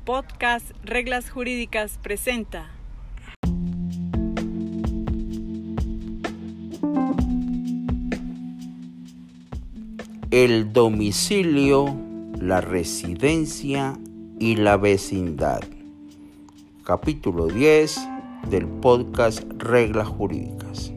Podcast Reglas Jurídicas presenta. El domicilio, la residencia y la vecindad. Capítulo 10 del podcast Reglas Jurídicas.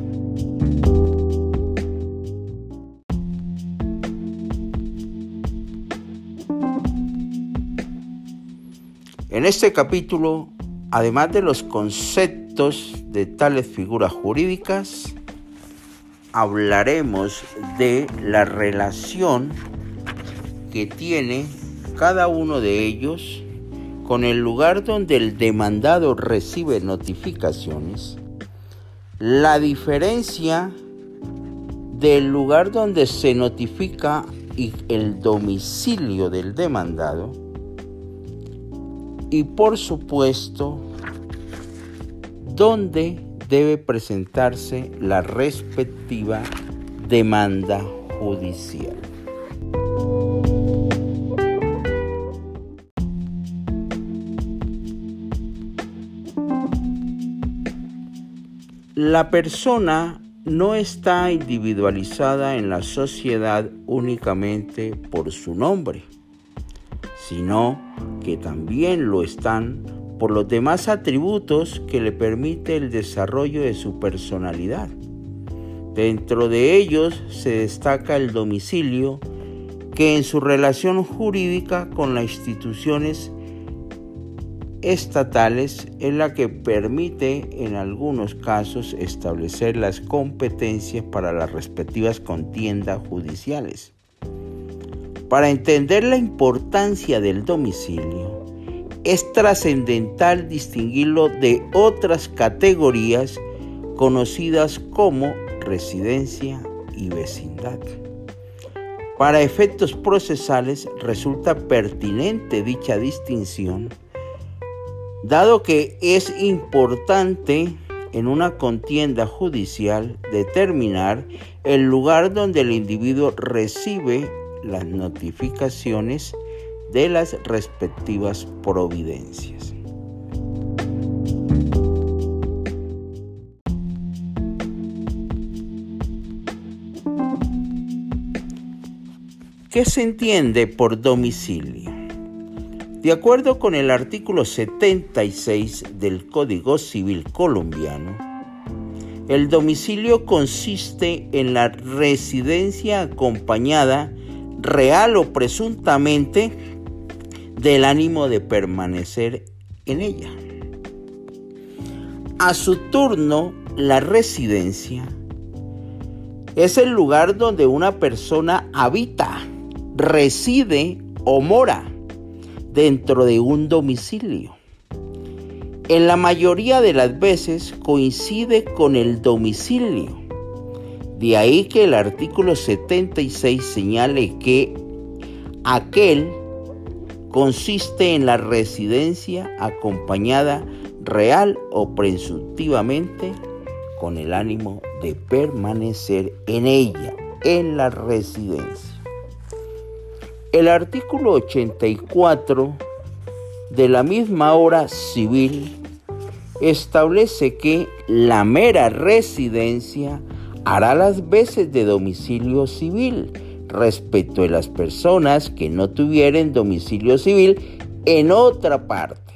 En este capítulo, además de los conceptos de tales figuras jurídicas, hablaremos de la relación que tiene cada uno de ellos con el lugar donde el demandado recibe notificaciones, la diferencia del lugar donde se notifica y el domicilio del demandado, y por supuesto, dónde debe presentarse la respectiva demanda judicial. La persona no está individualizada en la sociedad únicamente por su nombre, sino que también lo están por los demás atributos que le permite el desarrollo de su personalidad. Dentro de ellos se destaca el domicilio, que en su relación jurídica con las instituciones estatales es la que permite en algunos casos establecer las competencias para las respectivas contiendas judiciales. Para entender la importancia del domicilio, es trascendental distinguirlo de otras categorías conocidas como residencia y vecindad. Para efectos procesales resulta pertinente dicha distinción, dado que es importante en una contienda judicial determinar el lugar donde el individuo recibe las notificaciones de las respectivas providencias. ¿Qué se entiende por domicilio? De acuerdo con el artículo 76 del Código Civil colombiano, el domicilio consiste en la residencia acompañada real o presuntamente del ánimo de permanecer en ella. A su turno, la residencia es el lugar donde una persona habita, reside o mora dentro de un domicilio. En la mayoría de las veces coincide con el domicilio. De ahí que el artículo 76 señale que aquel consiste en la residencia acompañada real o presuntivamente con el ánimo de permanecer en ella, en la residencia. El artículo 84 de la misma hora civil establece que la mera residencia hará las veces de domicilio civil respecto de las personas que no tuvieren domicilio civil en otra parte.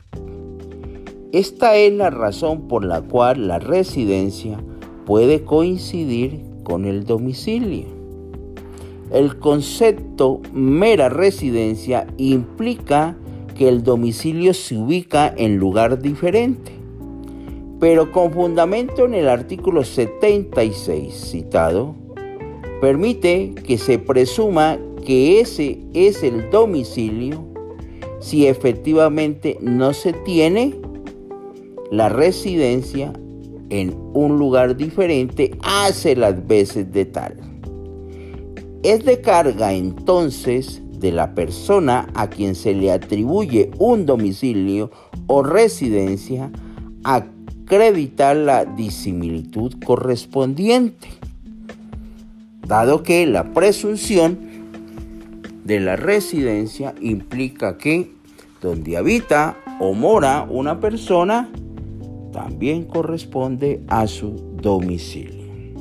Esta es la razón por la cual la residencia puede coincidir con el domicilio. El concepto mera residencia implica que el domicilio se ubica en lugar diferente, pero con fundamento en el artículo 76 citado, permite que se presuma que ese es el domicilio si efectivamente no se tiene la residencia en un lugar diferente hace las veces de tal. Es de carga entonces de la persona a quien se le atribuye un domicilio o residencia acreditar la disimilitud correspondiente, dado que la presunción de la residencia implica que donde habita o mora una persona también corresponde a su domicilio.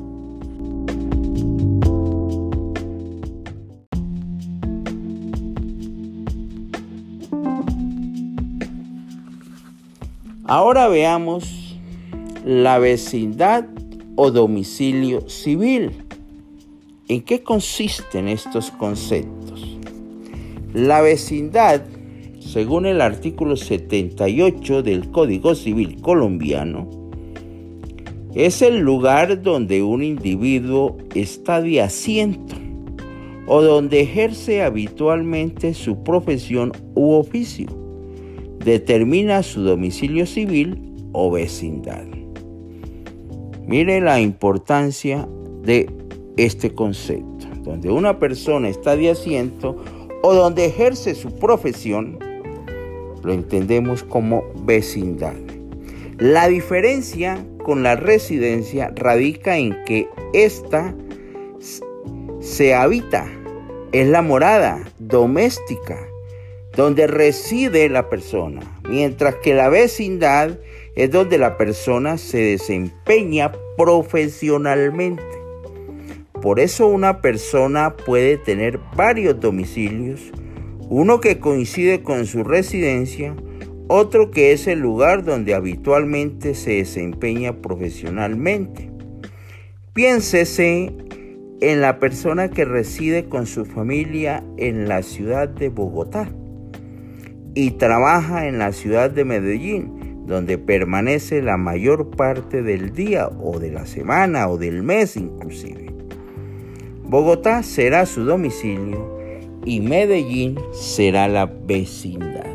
Ahora veamos la vecindad o domicilio civil. ¿En qué consisten estos conceptos? La vecindad, según el artículo 78 del Código Civil colombiano, es el lugar donde un individuo está de asiento o donde ejerce habitualmente su profesión u oficio. Determina su domicilio civil o vecindad. Mire la importancia de este concepto, donde una persona está de asiento o donde ejerce su profesión, lo entendemos como vecindad. La diferencia con la residencia radica en que esta se habita, es la morada doméstica donde reside la persona, mientras que la vecindad es donde la persona se desempeña profesionalmente. Por eso una persona puede tener varios domicilios, uno que coincide con su residencia, otro que es el lugar donde habitualmente se desempeña profesionalmente. Piénsese en la persona que reside con su familia en la ciudad de Bogotá y trabaja en la ciudad de Medellín, donde permanece la mayor parte del día o de la semana o del mes inclusive. Bogotá será su domicilio y Medellín será la vecindad.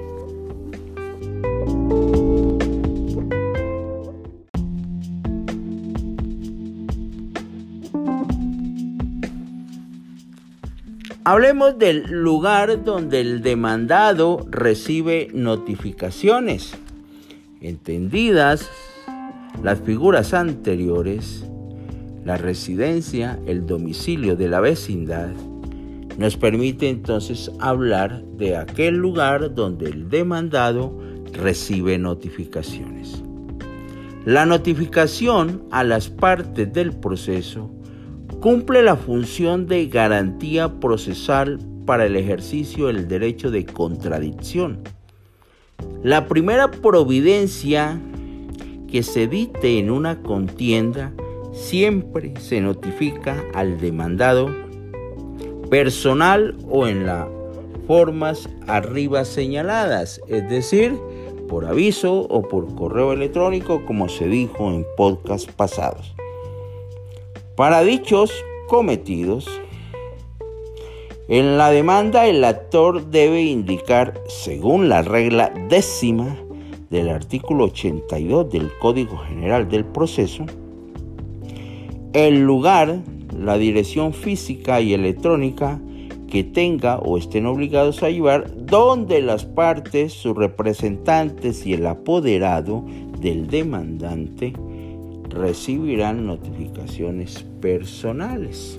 Hablemos del lugar donde el demandado recibe notificaciones. Entendidas las figuras anteriores, la residencia, el domicilio de la vecindad, nos permite entonces hablar de aquel lugar donde el demandado recibe notificaciones. La notificación a las partes del proceso cumple la función de garantía procesal para el ejercicio del derecho de contradicción. La primera providencia que se dicte en una contienda siempre se notifica al demandado personal o en las formas arriba señaladas, es decir, por aviso o por correo electrónico, como se dijo en podcasts pasados. Para dichos cometidos, en la demanda el actor debe indicar, según la regla 10ª del artículo 82 del Código General del Proceso, el lugar, la dirección física y electrónica que tenga o estén obligados a llevar, donde las partes, sus representantes y el apoderado del demandante recibirán notificaciones personales.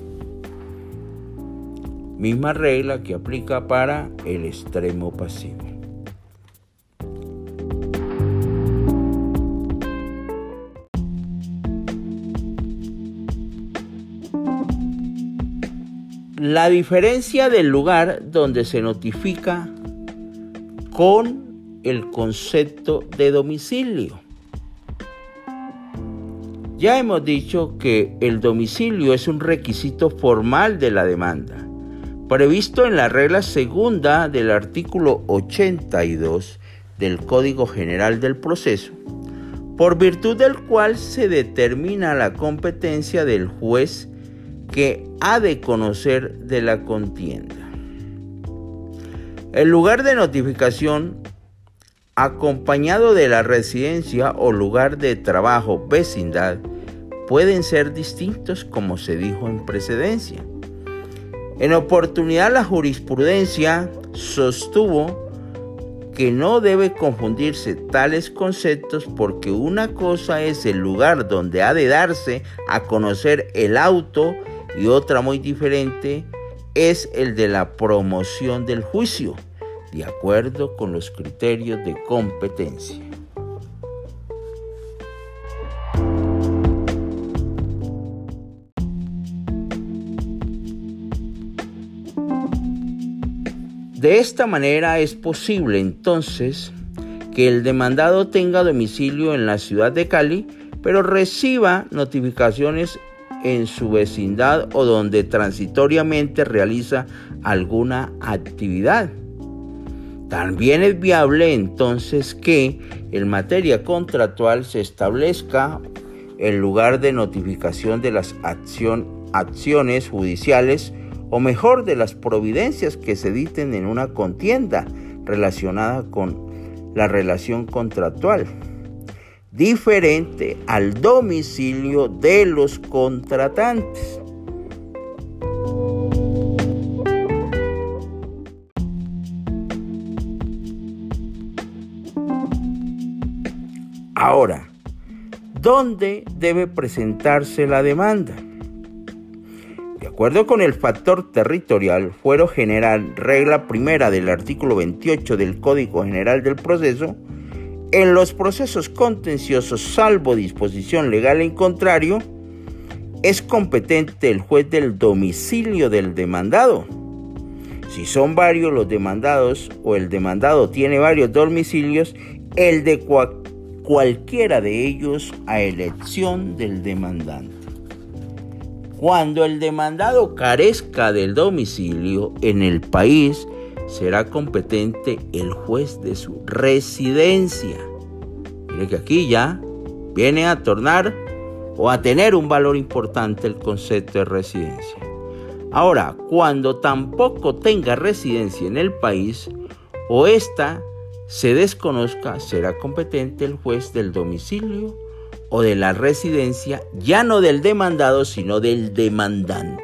Misma regla que aplica para el extremo pasivo. La diferencia del lugar donde se notifica con el concepto de domicilio. Ya hemos dicho que el domicilio es un requisito formal de la demanda, previsto en la regla 2ª del artículo 82 del Código General del Proceso, por virtud del cual se determina la competencia del juez que ha de conocer de la contienda. El lugar de notificación, acompañado de la residencia o lugar de trabajo, vecindad, pueden ser distintos, como se dijo en precedencia. En oportunidad, la jurisprudencia sostuvo que no debe confundirse tales conceptos, porque una cosa es el lugar donde ha de darse a conocer el auto y otra muy diferente es el de la promoción del juicio. de acuerdo con los criterios de competencia. De esta manera es posible entonces que el demandado tenga domicilio en la ciudad de Cali, pero reciba notificaciones en su vecindad o donde transitoriamente realiza alguna actividad. También es viable entonces que en materia contractual se establezca el lugar de notificación de las acciones judiciales o mejor de las providencias que se dicten en una contienda relacionada con la relación contractual, diferente al domicilio de los contratantes. Ahora, ¿dónde debe presentarse la demanda? De acuerdo con el factor territorial, fuero general, regla primera del artículo 28 del Código General del Proceso, en los procesos contenciosos, salvo disposición legal en contrario, es competente el juez del domicilio del demandado. Si son varios los demandados o el demandado tiene varios domicilios, el de cualquiera de ellos a elección del demandante. Cuando el demandado carezca del domicilio en el país, será competente el juez de su residencia. Mire que aquí ya viene a tornar o a tener un valor importante el concepto de residencia. Ahora, cuando tampoco tenga residencia en el país o ésta se desconozca, será competente el juez del domicilio o de la residencia, ya no del demandado, sino del demandante.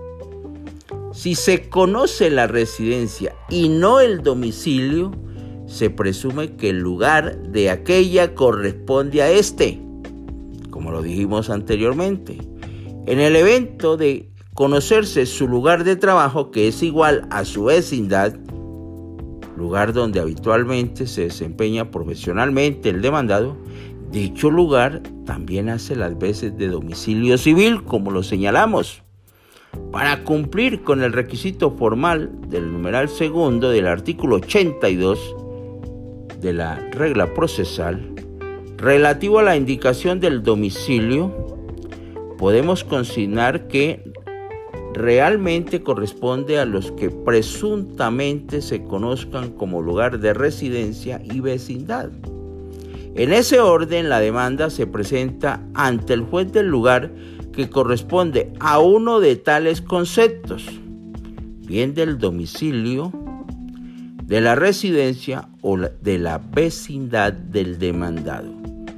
Si se conoce la residencia y no el domicilio, se presume que el lugar de aquella corresponde a este, como lo dijimos anteriormente. En el evento de conocerse su lugar de trabajo, que es igual a su vecindad, lugar donde habitualmente se desempeña profesionalmente el demandado, dicho lugar también hace las veces de domicilio civil, como lo señalamos. Para cumplir con el requisito formal del numeral segundo del artículo 82 de la regla procesal, relativo a la indicación del domicilio, podemos consignar que realmente corresponde a los que presuntamente se conozcan como lugar de residencia y vecindad. En ese orden, la demanda se presenta ante el juez del lugar que corresponde a uno de tales conceptos, bien del domicilio, de la residencia o de la vecindad del demandado,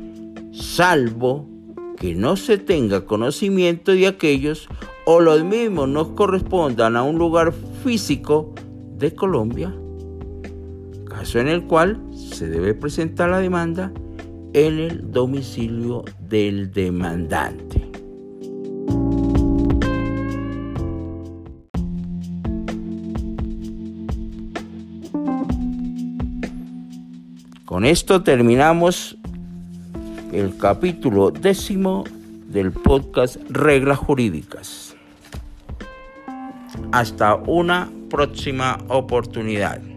salvo que no se tenga conocimiento de aquellos o los mismos no correspondan a un lugar físico de Colombia, caso en el cual se debe presentar la demanda en el domicilio del demandante. Con esto terminamos el capítulo 10 del podcast Reglas Jurídicas. Hasta una próxima oportunidad.